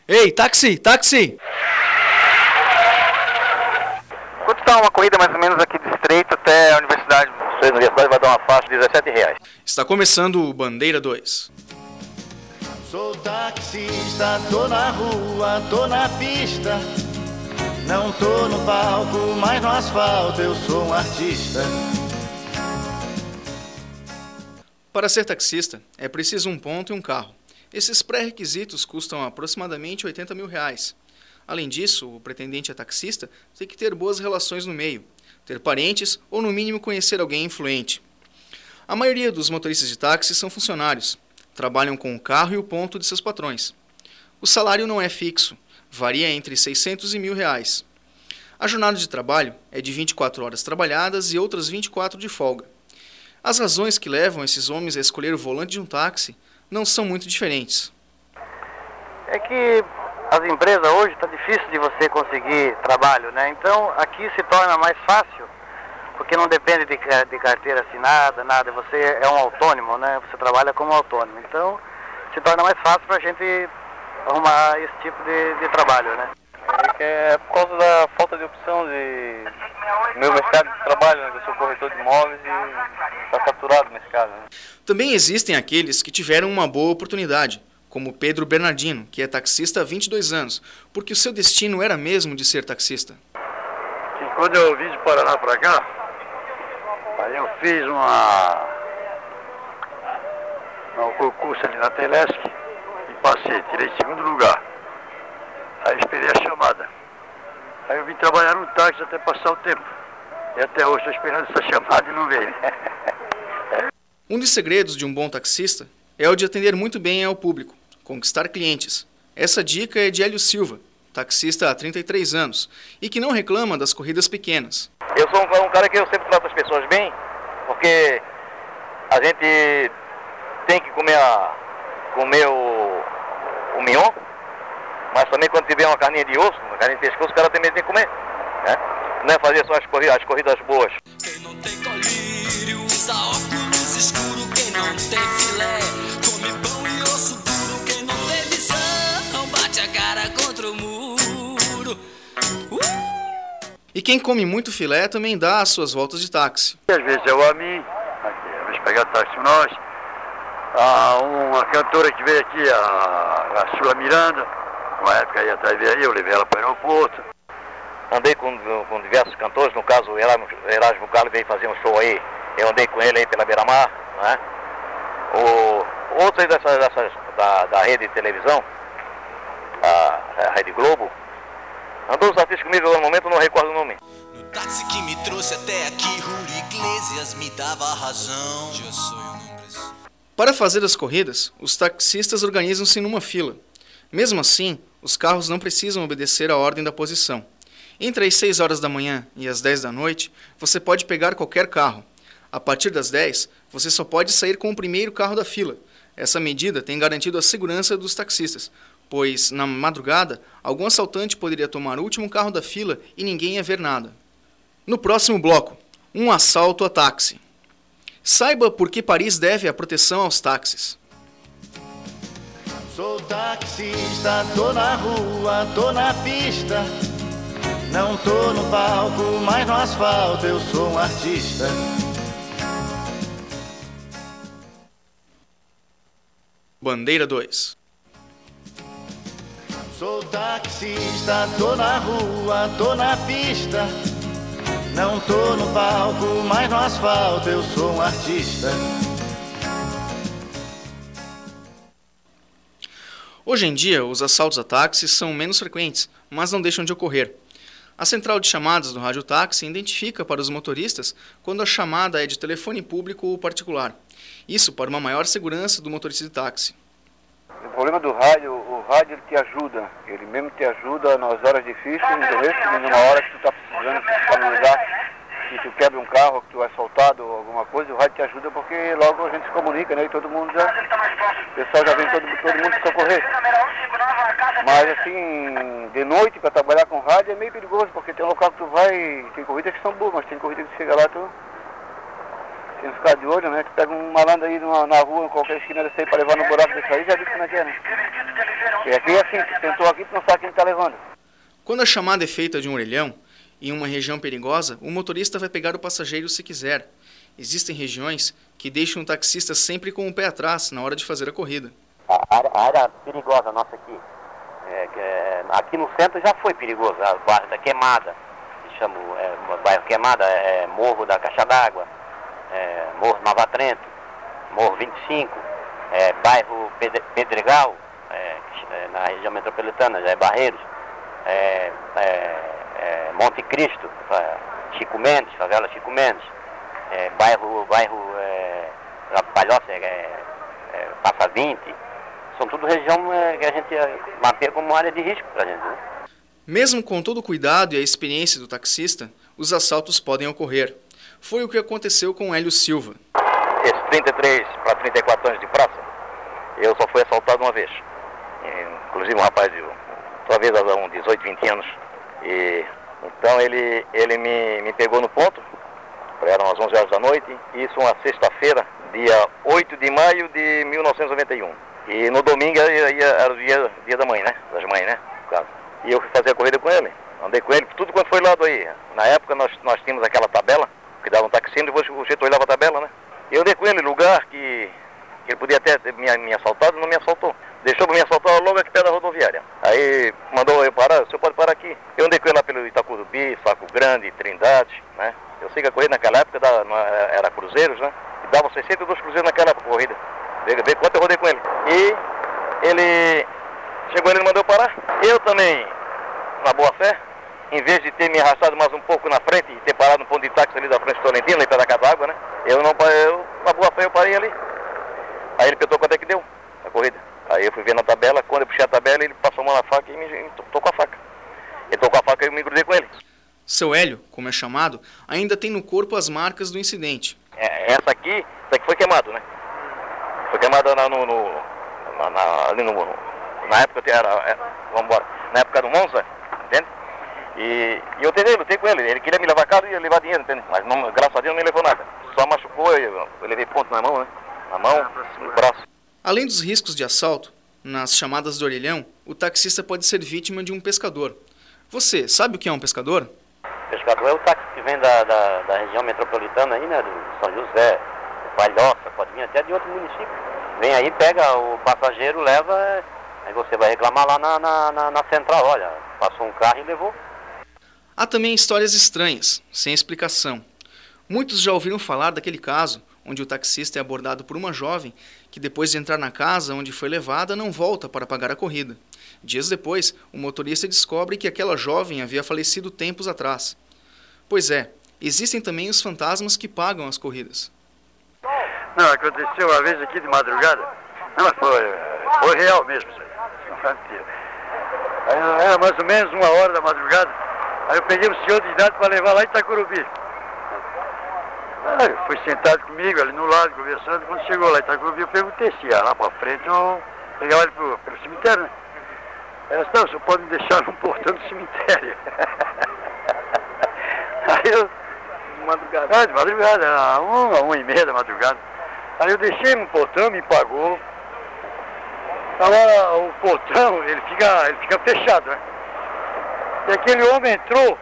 Ei, táxi, táxi! Quanto está uma corrida mais ou menos aqui do Estreito até a Universidade? A Universidade vai dar uma faixa de R$17. Está começando o Bandeira 2. Sou taxista, tô na rua, tô na pista. Não tô no palco, mas no asfalto eu sou um artista. Para ser taxista, é preciso um ponto e um carro. Esses pré-requisitos custam aproximadamente R$80 mil. Além disso, o pretendente a taxista tem que ter boas relações no meio, ter parentes ou, no mínimo, conhecer alguém influente. A maioria dos motoristas de táxi são funcionários, trabalham com o carro e o ponto de seus patrões. O salário não é fixo, varia entre R$600 e R$1.000. A jornada de trabalho é de 24 horas trabalhadas e outras 24 de folga. As razões que levam esses homens a escolher o volante de um táxi não são muito diferentes. É que as empresas hoje está difícil de você conseguir trabalho, né? Então aqui se torna mais fácil, porque não depende de carteira assinada, nada. Você é um autônomo, né? Você trabalha como autônomo. Então se torna mais fácil para a gente arrumar esse tipo de trabalho, né? É por causa da falta de opção de meu mercado de trabalho, né? Eu sou corretor de imóveis e está saturado o mercado, né? Também existem aqueles que tiveram uma boa oportunidade, como Pedro Bernardino, que é taxista há 22 anos, porque o seu destino era mesmo de ser taxista. Quando eu vim de Paraná para cá, aí eu fiz um concurso ali na Telesc e passei, tirei segundo lugar. Aí esperei a chamada. Aí eu vim trabalhar no táxi até passar o tempo. E até hoje estou esperando essa chamada e não veio. Um dos segredos de um bom taxista é o de atender muito bem ao público, conquistar clientes. Essa dica é de Hélio Silva, taxista há 33 anos, e que não reclama das corridas pequenas. Eu sou um cara que eu sempre trato as pessoas bem, porque a gente tem que comer o mignon, mas também quando tiver uma carninha de osso, uma carninha de pescoço, o cara também tem que comer, né? Não é fazer só as corridas boas. Quem não tem colírio usa óculos escuro, quem não tem filé come pão e osso duro, quem não tem visão bate a cara contra o muro. E quem come muito filé também dá as suas voltas de táxi. Às vezes é o AMI, vamos pegar táxi com nós. Uma cantora que veio aqui, a Sula Miranda, uma época aí atrás veio aí, eu levei ela para o aeroporto. Andei com diversos cantores, no caso o Erasmo Carlos veio fazer um show aí, eu andei com ele aí pela Beira-Mar, né? Outros da rede de televisão, a Rede Globo, andou os artistas comigo no momento, não recordo o nome. No táxi que me trouxe até aqui, Julio Iglesias me dava razão. Eu sou nombres. Para fazer as corridas, os taxistas organizam-se numa fila. Mesmo assim, os carros não precisam obedecer à ordem da posição. Entre as 6 horas da manhã e as 10 da noite, você pode pegar qualquer carro. A partir das 10, você só pode sair com o primeiro carro da fila. Essa medida tem garantido a segurança dos taxistas, pois, na madrugada, algum assaltante poderia tomar o último carro da fila e ninguém ia ver nada. No próximo bloco, um assalto a táxi. Saiba por que Paris deve a proteção aos táxis. Sou taxista, tô na rua, tô na pista. Não tô no palco, mas no asfalto eu sou um artista. Bandeira 2. Sou taxista, tô na rua, tô na pista. Não tô no palco, mas no asfalto eu sou um artista. Hoje em dia, os assaltos a táxis são menos frequentes, mas não deixam de ocorrer. A central de chamadas do radiotáxi identifica para os motoristas quando a chamada é de telefone público ou particular. Isso para uma maior segurança do motorista de táxi. O problema do rádio, o rádio ele te ajuda, ele mesmo te ajuda nas horas difíceis, entendeu? E numa hora que tu está precisando para um lugar, que tu quebra um carro, que tu é assaltado ou alguma coisa, o rádio te ajuda porque logo a gente se comunica, né? E todo mundo já, o pessoal já vem todo mundo socorrer. Mas assim, de noite para trabalhar com rádio é meio perigoso, porque tem um local que tu vai, tem corridas que são boas, mas tem corridas que chega lá, tu tem que ficar de olho, né? Tu pega um malandro aí na rua, em qualquer esquina desse aí para levar no buraco desse aí, já viu como é que é, né? E aqui assim, sentou aqui, tu não sabe quem está levando. Quando a chamada é feita de um orelhão, em uma região perigosa, o motorista vai pegar o passageiro se quiser. Existem regiões que deixam o taxista sempre com o pé atrás na hora de fazer a corrida. A área perigosa nossa aqui, aqui no centro já foi perigoso, o bairro da Queimada, que chama bairro Queimada, Morro da Caixa d'Água, Morro Nova Trento, Morro 25, bairro Pedregal, na região metropolitana, já é Barreiros, Monte Cristo, Chico Mendes, favela Chico Mendes, bairro Palhoça, Passa 20, são tudo região que a gente mapeia como área de risco para a gente, né? Mesmo com todo o cuidado e a experiência do taxista, os assaltos podem ocorrer. Foi o que aconteceu com Hélio Silva. Esses 33 para 34 anos de praça, eu só fui assaltado uma vez. Inclusive um rapaz de talvez uns 18, 20 anos. E então ele me pegou no ponto, eram as 11 horas da noite, isso uma sexta-feira, dia 8 de maio de 1991. E no domingo era o dia da mãe, né? Das mães, né? No caso. E eu fui fazer a corrida com ele, andei com ele, tudo quanto foi lado aí. Na época nós tínhamos aquela tabela, que dava um taxímetro, depois o jeito olhava a tabela, né? E eu andei com ele, lugar que ele podia até ter me assaltado, não me assaltou. Deixou para me assaltar logo aqui perto da rodoviária. Aí mandou eu parar, o senhor pode parar aqui. Eu andei com ele lá pelo Itacurubi, Saco Grande, Trindade, né? Eu sei que a corrida naquela época era cruzeiros, né? E dava 62 cruzeiros naquela corrida. Vê quanto eu rodei com ele. E ele chegou, ele mandou eu parar. Eu também, na boa fé, em vez de ter me arrastado mais um pouco na frente e ter parado no ponto de táxi ali da frente do Tolentino, ali perto da Casa d'Água, né? Na boa fé eu parei ali. Aí ele perguntou quanto é que deu a corrida. Aí eu fui ver na tabela, quando eu puxei a tabela, ele passou a mão na faca e me tocou a faca. Ele tocou a faca e eu me grudei com ele. Seu Hélio, como é chamado, ainda tem no corpo as marcas do incidente. Essa aqui foi queimado, né? Foi queimada ali na época vamos embora, na época do Monza, entende? E eu lutei com ele, ele queria me levar a casa e ia levar dinheiro, entende? Mas não, graças a Deus não me levou nada, só machucou, eu levei ponto na mão, né? Na mão, no braço. Além dos riscos de assalto, nas chamadas de orelhão, o taxista pode ser vítima de um pescador. Você sabe o que é um pescador? Pescador é o táxi que vem da região metropolitana aí, né? Do São José, Palhoça, pode vir até de outro município. Vem aí, pega o passageiro, leva, aí você vai reclamar lá na central, olha, passou um carro e levou. Há também histórias estranhas, sem explicação. Muitos já ouviram falar daquele caso onde o taxista é abordado por uma jovem que, depois de entrar na casa onde foi levada, não volta para pagar a corrida. Dias depois, o motorista descobre que aquela jovem havia falecido tempos atrás. Pois é, existem também os fantasmas que pagam as corridas. Não, aconteceu uma vez aqui de madrugada. Não, foi real mesmo isso aí. Aí era mais ou menos 1h da madrugada. Aí eu peguei um senhor de idade para levar lá em Itacurubi. Aí foi sentado comigo ali no lado, conversando. Quando chegou lá em Itacurubi, eu perguntei se ia lá para frente ou pegava ele pelo cemitério, né? Ela disse, não, o senhor pode me deixar no portão do cemitério. Aí eu... De madrugada? De madrugada, era 1h30 da madrugada. Aí eu deixei no portão, me pagou. Agora o portão, ele fica fechado, né? E aquele homem entrou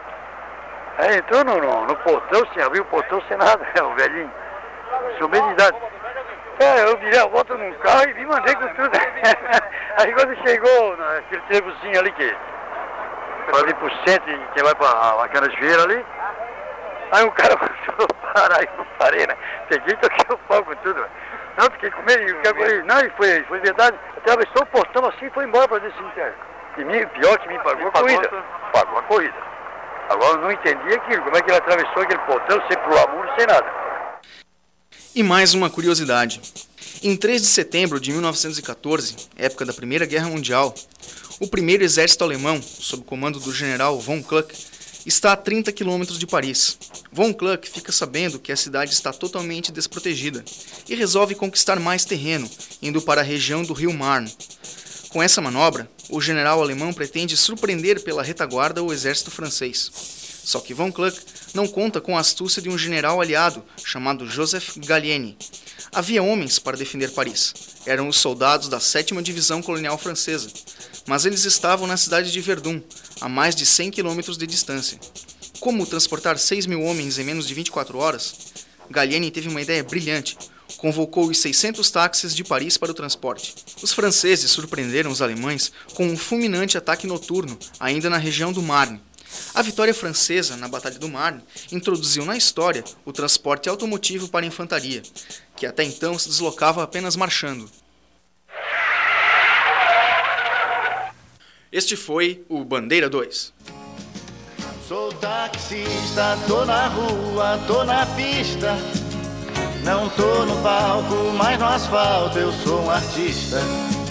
no portão, sem abrir o portão sem nada, o velhinho, seu meio de idade. Eu virei a volta num carro e me mandei com tudo. Aí quando chegou naquele trevozinho ali que vai vir pro centro e que vai pra Canasvieira ali, aí o cara começou a parar e não parei, né? Peguei e toquei o pau com tudo. Não, fiquei com medo, não, e foi verdade. Atravessou o portão assim e foi embora pra desse cemitério. E pior que me pagou a corrida. Pagou a corrida. Agora eu não entendi aquilo, como é que ele atravessou aquele portão sem pular muro, sem nada. E mais uma curiosidade. Em 3 de setembro de 1914, época da Primeira Guerra Mundial, o primeiro exército alemão, sob o comando do general von Kluck, está a 30 quilômetros de Paris. Von Kluck fica sabendo que a cidade está totalmente desprotegida e resolve conquistar mais terreno, indo para a região do rio Marne. Com essa manobra, o general alemão pretende surpreender pela retaguarda o exército francês. Só que Von Kluck não conta com a astúcia de um general aliado chamado Joseph Gallieni. Havia homens para defender Paris. Eram os soldados da 7ª Divisão Colonial Francesa, mas eles estavam na cidade de Verdun, a mais de 100 quilômetros de distância. Como transportar 6.000 homens em menos de 24 horas? Gallieni teve uma ideia brilhante. Convocou os 600 táxis de Paris para o transporte. Os franceses surpreenderam os alemães com um fulminante ataque noturno, ainda na região do Marne. A vitória francesa na Batalha do Marne introduziu na história o transporte automotivo para a infantaria, que até então se deslocava apenas marchando. Este foi o Bandeira 2. Sou taxista, tô na rua, tô na pista. Não tô no palco, mas no asfalto eu sou um artista.